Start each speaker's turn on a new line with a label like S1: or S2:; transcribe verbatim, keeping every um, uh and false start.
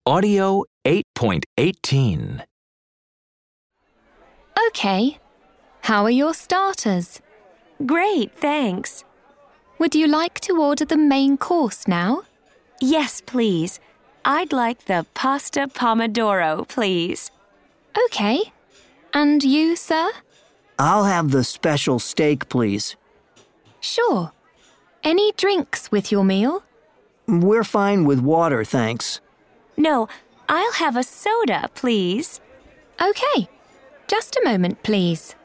S1: Audio eight point eighteen.
S2: Okay. How are your starters?
S3: Great, thanks.
S2: Would you like to order the main course now?
S3: Yes, please. I'd like the pasta pomodoro, please.
S2: Okay. And you, sir?
S4: I'll have the special steak, please.
S2: Sure. Any drinks with your meal?
S4: We're fine with water, thanks.
S3: No, I'll have a soda, please.
S2: Okay. Just a moment, please.